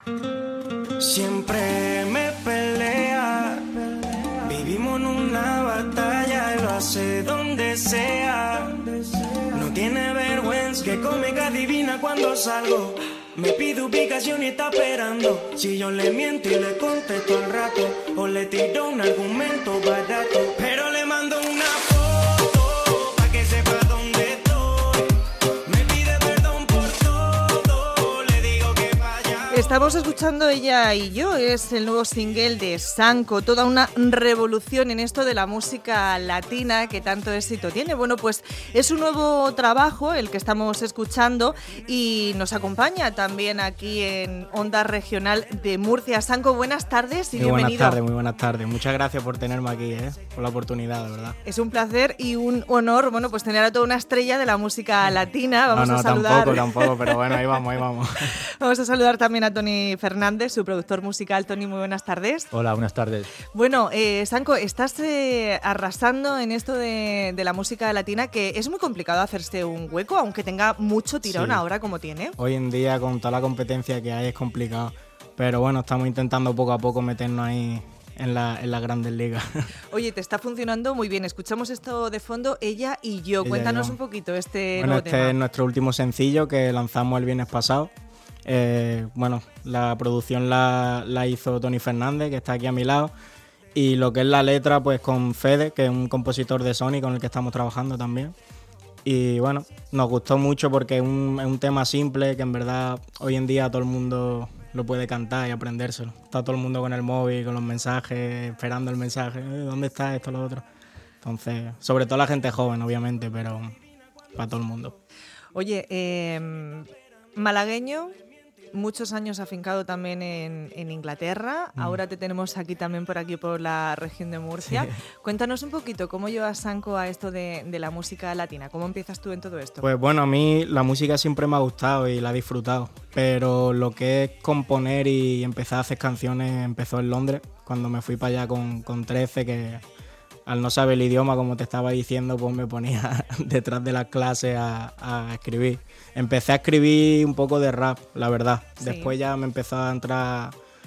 Siempre me pelea, vivimos en una batalla, él lo hace donde sea. No tiene vergüenza, que come que adivina cuando salgo. Me pide ubicación y está esperando. Si yo le miento y le contesto al rato, o le tiro un argumento barato, pero le mando una foto pa' que sepa dónde estoy. Me pide perdón por todo, le digo que vaya. Estamos escuchando Ella y yo, es el nuevo single de Sanco, toda una revolución en esto de la música latina que tanto éxito tiene. Bueno, pues es un nuevo trabajo el que estamos escuchando y nos acompaña también aquí en Onda Regional de Murcia. Sanco, buenas tardes y bienvenido. Muy buenas tardes. Muchas gracias por tenerme aquí, por la oportunidad, de verdad. Es un placer y un honor, bueno, pues tener a toda una estrella de la música latina. Vamos a saludar. Tampoco, pero bueno, ahí vamos. Vamos a saludar también a Tony Fernández, su productor musical. Tony, muy buenas tardes. Hola, buenas tardes. Bueno, Sanco, estás arrasando en esto de la música latina, que es muy complicado hacerse un hueco, aunque tenga mucho tirón ahora como tiene. Hoy en día, con toda la competencia que hay, es complicado. Pero bueno, estamos intentando poco a poco meternos ahí en las grandes ligas. Oye, te está funcionando muy bien. Escuchamos esto de fondo, Ella y yo. Cuéntanos un poquito nuevo tema. Es nuestro último sencillo que lanzamos el viernes pasado. La producción la hizo Tony Fernández, que está aquí a mi lado, y lo que es la letra, pues con Fede, que es un compositor de Sony con el que estamos trabajando también. Y bueno, nos gustó mucho porque es un tema simple que en verdad hoy en día todo el mundo lo puede cantar y aprendérselo. Está todo el mundo con el móvil, con los mensajes, esperando el mensaje, ¿dónde está esto, lo otro? Entonces, sobre todo la gente joven, obviamente, pero para todo el mundo. Oye, malagueño, muchos años afincado también en Inglaterra, ahora te tenemos aquí también por la región de Murcia. Sí. Cuéntanos un poquito, ¿cómo llevas, Sanco, a esto de la música latina? ¿Cómo empiezas tú en todo esto? Pues bueno, a mí la música siempre me ha gustado y la he disfrutado, pero lo que es componer y empezar a hacer canciones empezó en Londres, cuando me fui para allá con 13, que al no saber el idioma, como te estaba diciendo, pues me ponía detrás de las clases a escribir. Empecé a escribir un poco de rap, la verdad. Sí. Después ya me empezó a entrar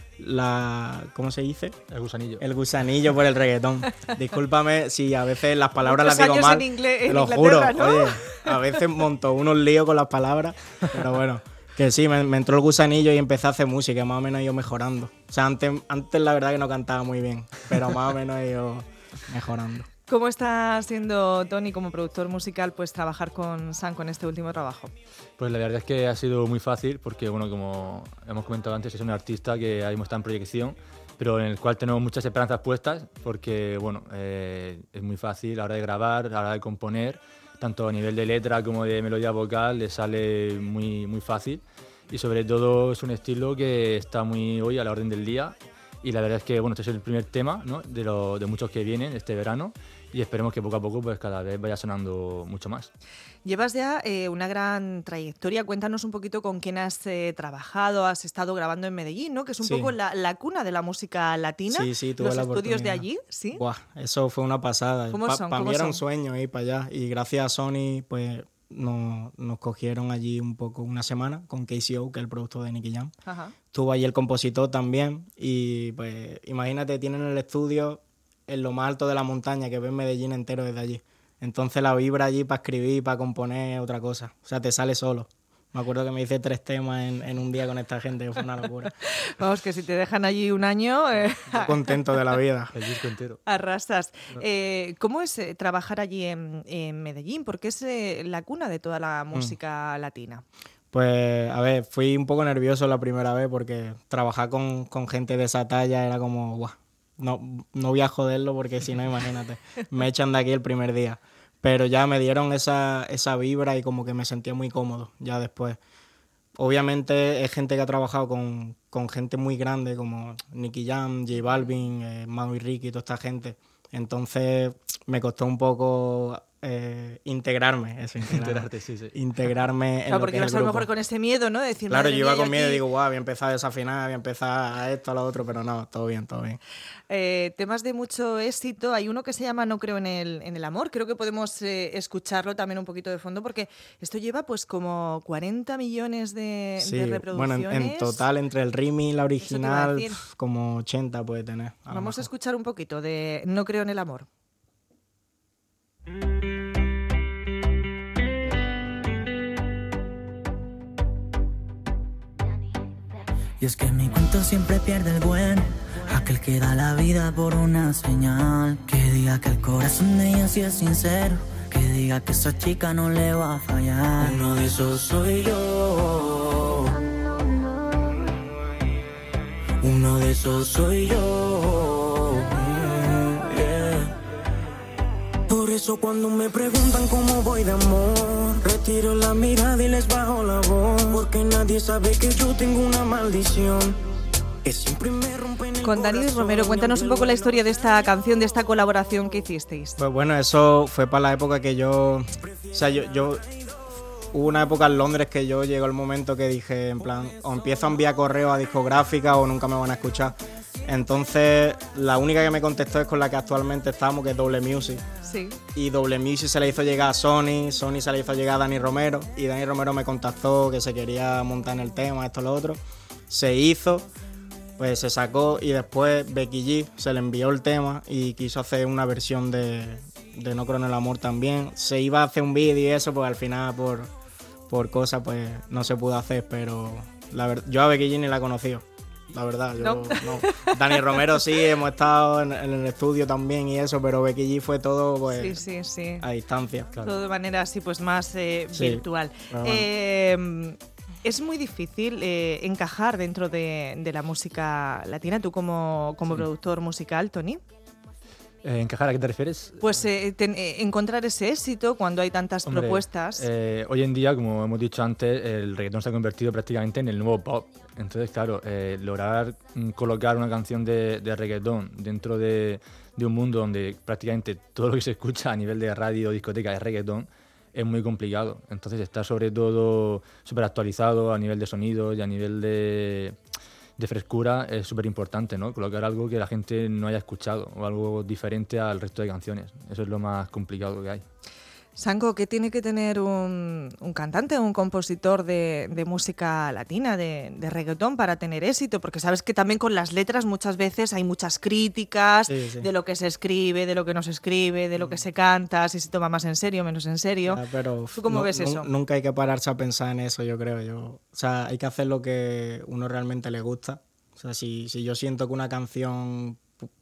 ¿cómo se dice? El gusanillo. El gusanillo por el reggaetón. Discúlpame si a veces las palabras las digo mal. Te lo juro, ¿no? Oye, a veces monto unos líos con las palabras, pero bueno. Que sí, me entró el gusanillo y empecé a hacer música, más o menos he ido mejorando. O sea, antes la verdad que no cantaba muy bien, pero más o menos he ido mejorando. ¿Cómo está siendo, Tony, como productor musical, pues trabajar con Sanco en este último trabajo? Pues la verdad es que ha sido muy fácil porque, bueno, como hemos comentado antes, es un artista que ahora mismo está en proyección, pero en el cual tenemos muchas esperanzas puestas porque, bueno, es muy fácil a la hora de grabar, a la hora de componer, tanto a nivel de letra como de melodía vocal, le sale muy, muy fácil y sobre todo es un estilo que está muy hoy a la orden del día. Y la verdad es que bueno, este es el primer tema, ¿no? de muchos que vienen este verano y esperemos que poco a poco pues cada vez vaya sonando mucho más. Llevas ya una gran trayectoria. Cuéntanos un poquito con quién has trabajado. Has estado grabando en Medellín, ¿no? Que es un poco la cuna de la música latina. Sí, tuve los la estudios oportunidad. de allí, ¿sí? Buah, eso fue una pasada. Para mí era un sueño ir para allá y gracias a Sony pues nos cogieron allí un poco una semana con KCO, que es el productor de Nicky Jam. Ajá. Estuvo allí el compositor también y pues imagínate, tienen el estudio en lo más alto de la montaña, que ves Medellín entero desde allí. Entonces la vibra allí para escribir, para componer, otra cosa. O sea, te sale solo. Me acuerdo que me hice 3 temas en un día con esta gente, que fue una locura. Vamos, que si te dejan allí un año... Estoy contento de la vida. El disco entero. Arrasas. ¿Cómo es trabajar allí en Medellín? Porque es la cuna de toda la música latina. Pues, a ver, fui un poco nervioso la primera vez porque trabajar con gente de esa talla era como, guau, no voy a joderlo porque si no, imagínate, me echan de aquí el primer día. Pero ya me dieron esa vibra y como que me sentía muy cómodo ya después. Obviamente es gente que ha trabajado con gente muy grande como Nicky Jam, J Balvin, Mau y Ricky y toda esta gente. Entonces me costó un poco integrarme, Integrarte, sí. integrarme en Claro, lo porque que es ibas el a lo grupo. mejor con ese miedo, ¿no? De decir, Claro, madre yo iba mía, con miedo y aquí. digo, guau, voy a empezar a desafinar, voy a empezar a esto, a lo otro, pero no, todo bien, todo bien. Temas de mucho éxito. Hay uno que se llama No creo en el amor. Creo que podemos escucharlo también un poquito de fondo porque esto lleva pues como 40 millones de Sí, bueno, reproducciones. en total, entre el remix y la Eso te iba a original, decir. como 80 puede tener. A lo Vamos a mejor. escuchar un poquito de No creo en el amor. Y es que mi cuento siempre pierde el buen, aquel que da la vida por una señal, que diga que el corazón de ella sí es sincero, que diga que esa chica no le va a fallar. Uno de esos soy yo, uno de esos soy yo, yeah. Por eso cuando me preguntan cómo voy de amor, retiro la mirada y les bajo la voz, porque nadie sabe que yo tengo una maldición que siempre me rompe en el Con Dani corazón. Romero, cuéntanos un poco la historia de esta canción, de esta colaboración que hicisteis. Pues bueno, eso fue para la época que yo... O sea, yo hubo una época en Londres que yo llegó el momento que dije, en plan, o empiezo a enviar correos a discográficas o nunca me van a escuchar. Entonces, la única que me contestó es con la que actualmente estamos, que es Double Music. Sí. Y Double Music se le hizo llegar a Sony se le hizo llegar a Dani Romero, y Dani Romero me contactó que se quería montar en el tema, esto, lo otro. Se hizo, pues se sacó, y después Becky G se le envió el tema y quiso hacer una versión de No creo en el amor también. Se iba a hacer un vídeo y eso, pues al final por cosas pues no se pudo hacer, pero yo a Becky G ni la conocí. La verdad, yo ¿No? no. Dani Romero sí, hemos estado en el estudio también y eso, pero Becky G fue todo pues Sí. a distancia. Todo de manera así pues más virtual. pero bueno. Es muy difícil encajar dentro de la música latina, tú como productor musical, Tony. ¿Encajar a qué te refieres? Pues encontrar ese éxito cuando hay tantas Hombre, propuestas. Hoy en día, como hemos dicho antes, el reggaetón se ha convertido prácticamente en el nuevo pop. Entonces, claro, lograr colocar una canción de reggaetón dentro de un mundo donde prácticamente todo lo que se escucha a nivel de radio o discoteca es reggaetón, es muy complicado. Entonces, está sobre todo súper actualizado a nivel de sonidos y a nivel de frescura es súper importante, ¿no? Colocar algo que la gente no haya escuchado o algo diferente al resto de canciones. Eso es lo más complicado que hay. Sanko, ¿qué tiene que tener un cantante o un compositor de música latina, de reggaetón, para tener éxito? Porque sabes que también con las letras muchas veces hay muchas críticas Sí. de lo que se escribe, de lo que no se escribe, de lo que se canta, si se toma más en serio, menos en serio. Pero ¿Tú cómo ves eso? Nunca hay que pararse a pensar en eso, yo creo. O sea, hay que hacer lo que uno realmente le gusta. O sea, si yo siento que una canción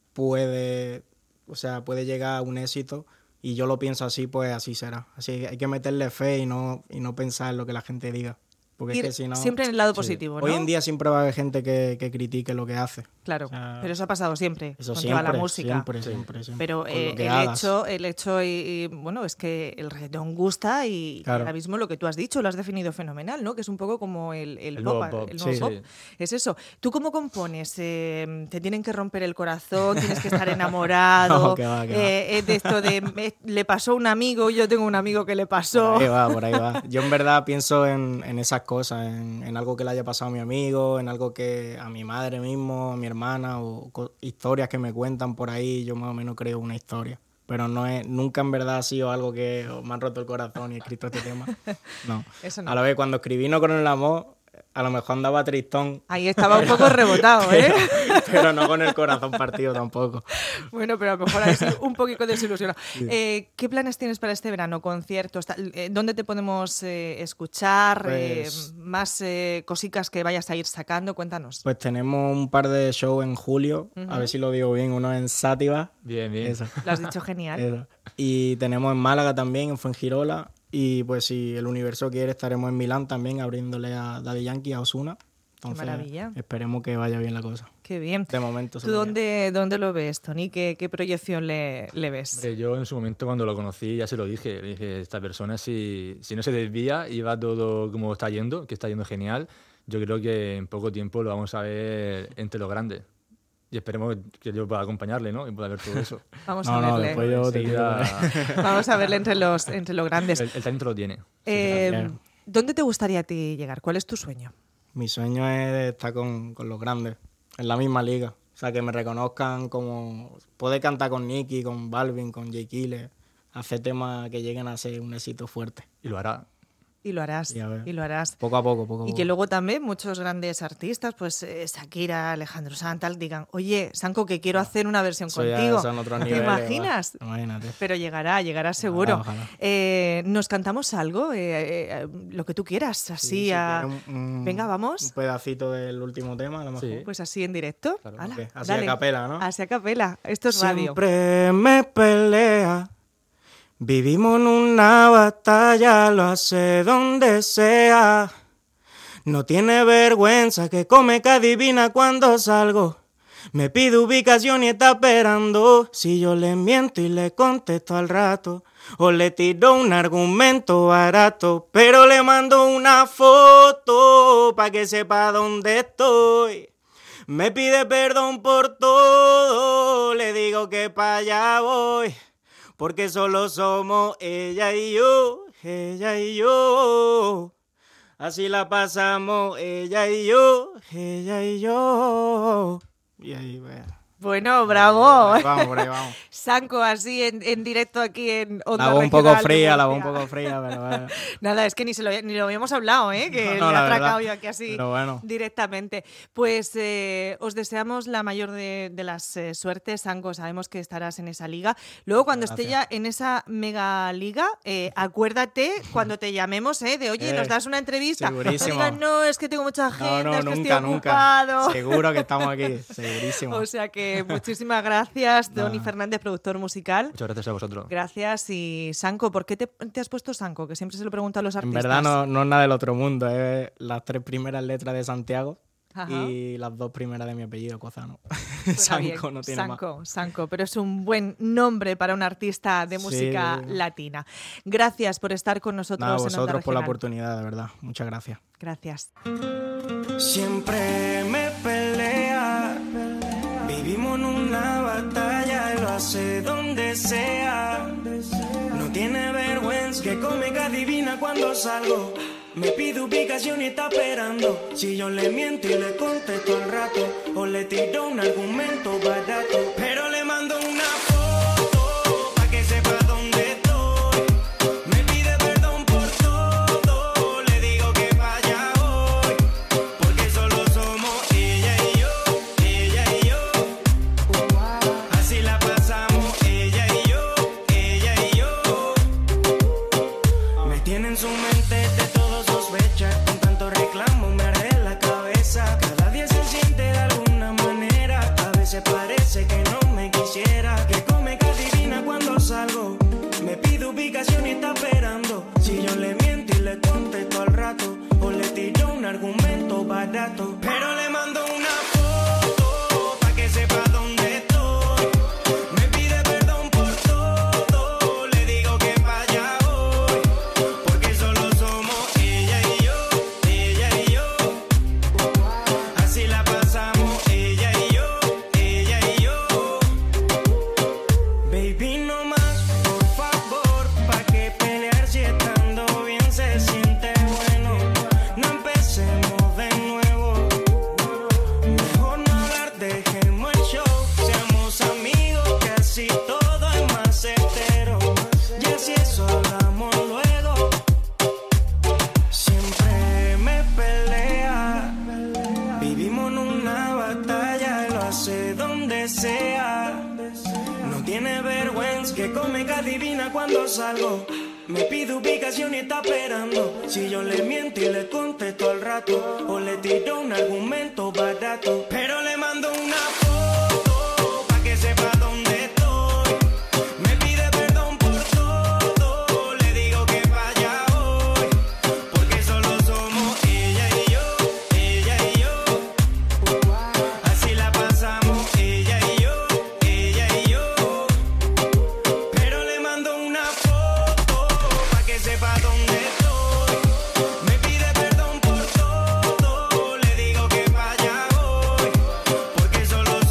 puede llegar a un éxito y yo lo pienso así, pues así será. Así hay que meterle fe y no pensar en lo que la gente diga. Porque Ir es que si no, siempre en el lado sí. positivo, ¿no? Hoy en día siempre va a haber gente que critique lo que hace. Claro, O sea, pero eso ha pasado siempre Eso con siempre, toda la música. siempre. Pero Con lo que hagas. el hecho y, bueno, es que el reggaetón gusta y Claro. ahora mismo lo que tú has dicho lo has definido fenomenal, ¿no? Que es un poco como el nuevo pop, pop, el nuevo sí. pop. Sí. Es eso. ¿Tú cómo compones? ¿Te tienen que romper el corazón? ¿Tienes que estar enamorado? No, que va. De esto de le pasó a un amigo, yo tengo un amigo que le pasó. Por ahí va. Yo en verdad pienso en esas cosas, en algo que le haya pasado a mi amigo, en algo que a mi madre mismo, a mi hermana, o historias que me cuentan por ahí. Yo más o menos creo una historia. Pero nunca en verdad ha sido algo que me han roto el corazón y he escrito este tema. No. Eso no. A la vez, cuando escribí No con el amor, a lo mejor andaba tristón. Ahí estaba un poco rebotado, ¿eh? Pero no con el corazón partido tampoco. Bueno, pero a lo mejor ahí sí un poquito desilusionado. ¿Qué planes tienes para este verano? ¿Conciertos? ¿Dónde te podemos escuchar? Pues- ¿Más cositas que vayas a ir sacando? Cuéntanos. Pues tenemos un par de shows en julio, a ver si lo digo bien, uno en Sátiva. Bien. Eso. Lo has dicho genial. Eso. Y tenemos en Málaga también, en Fuengirola. Y pues si el universo quiere, estaremos en Milán también, abriéndole a Daddy Yankee, a Ozuna. Entonces, maravilla. esperemos que vaya bien la cosa. Qué bien. De momento. ¿Tú dónde lo ves, Tony? ¿Qué proyección le ves? Hombre, yo en su momento cuando lo conocí ya se lo dije. Le dije, esta persona si no se desvía y va todo como está yendo, que está yendo genial, yo creo que en poco tiempo lo vamos a ver entre los grandes. Y esperemos que yo pueda acompañarle, ¿no? Y pueda ver todo eso. Vamos a verle. Después yo te Vamos a verle entre los grandes. El talento lo tiene. ¿Dónde te gustaría a ti llegar? ¿Cuál es tu sueño? Mi sueño es estar con los grandes, en la misma liga. O sea, que me reconozcan como... Poder cantar con Nicky, con Balvin, con Jay Killer, hacer temas que lleguen a ser un éxito fuerte. Y lo hará. Y lo harás, y lo harás. Poco a poco. Y que luego también muchos grandes artistas, pues Shakira, Alejandro Sanz, digan, oye, Sanco, que quiero hacer una versión contigo. Son otros ¿Te niveles, imaginas? Imagínate. Pero llegará seguro. Ojalá. ¿Nos cantamos algo? Lo que tú quieras, así. Sí, Venga, vamos. Un pedacito del último tema, a lo mejor. Sí. Pues así en directo. Claro. Hala, Okay. Así dale. a capela, ¿no? Así a capela. Esto es radio. Siempre me pelea. Vivimos en una batalla, lo hace donde sea. No tiene vergüenza, que come que adivina cuando salgo. Me pide ubicación y está esperando. Si yo le miento y le contesto al rato, o le tiro un argumento barato, pero le mando una foto pa' que sepa dónde estoy. Me pide perdón por todo, le digo que pa' allá voy. Porque solo somos ella y yo, ella y yo. Así la pasamos ella y yo, ella y yo. Y ahí, bueno. Bueno, bravo. Por ahí vamos. Sanco, así en directo aquí en Onda La voz un poco Regional de fría, la voz Murcia. un poco fría, pero bueno. Nada, es que ni lo habíamos hablado, que No, le ha la atracado verdad. yo aquí así Pero bueno. directamente. Pues os deseamos la mayor de las suertes, Sanco. Sabemos que estarás en esa liga. Luego, cuando esté ya en esa mega liga, acuérdate cuando te llamemos, de oye, nos das una entrevista. Segurísimo. No digas, no, es que tengo mucha agenda, No, es que nunca, estoy ocupado. nunca. Seguro que estamos aquí, segurísimo. O sea que muchísimas gracias, Tony Fernández, productor musical. Muchas gracias a vosotros. Gracias. Y Sanco, ¿por qué te has puesto Sanco? Que siempre se lo pregunto a los En artistas. verdad no es nada del otro mundo, es las 3 primeras letras de Santiago Ajá. y las 2 primeras de mi apellido, Cozano. Suena bien. Sanco no tiene más. Sanco, pero es un buen nombre para un artista de música latina. Gracias por estar con nosotros Nada, en Onda vosotros por la Regional. oportunidad, de verdad. Muchas gracias. Gracias. Siempre me pelea. Vivimos en una batalla, lo hace donde sea. No tiene vergüenza, que come que adivina cuando salgo. Me pide ubicación y está esperando. Si yo le miento y le contesto al rato, o le tiro un argumento barato, pero le mando una foto pa' que sepa dónde estoy. Me pide perdón por todo, le digo que pa' allá voy. Porque solo somos ella y yo, ella y yo. Así la pasamos ella y yo, ella y yo. Me tiene en su mente de todo sospecha. Con tanto reclamo me arde la cabeza. Cada día se siente de alguna manera. A veces parece que no me quisiera. Que come que adivina cuando salgo. Me pide ubicación y está esperando. Si yo le miento y le contesto al rato, o le tiro un argumento barato, pero le mando una foto pa' que sepa dónde estoy. Me pide perdón por todo, le digo que pa' allá voy. Porque solo somos ella y yo, ella y yo. Así la pasamos ella y yo, ella y yo. Baby, no más, por favor, pa' que pelear si estando bien se siente bueno. No empecemos de nuevo. Mejor no hablar, dejemos el show. Seamos amigos, que así todo es más certero. Y así eso hablamos luego. Siempre me pelea. Vivimos en una batalla, lo hace donde sea. No tiene vergüenza, que come que adivina cuando salgo. Me pide ubicación y está esperando. Si yo le miento y le contesto al rato, o le tiro un argumento barato, pero le mando una foto pa' que sepa dónde estoy. Me pide perdón por todo, le digo que pa' allá voy. Porque solo somos ella y yo, ella y yo. Así la pasamos ella y yo, ella y yo. Pero le mando una foto pa' que sepa dónde estoy. Me pide perdón por todo, le digo que pa' allá voy. Porque solo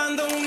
buscando un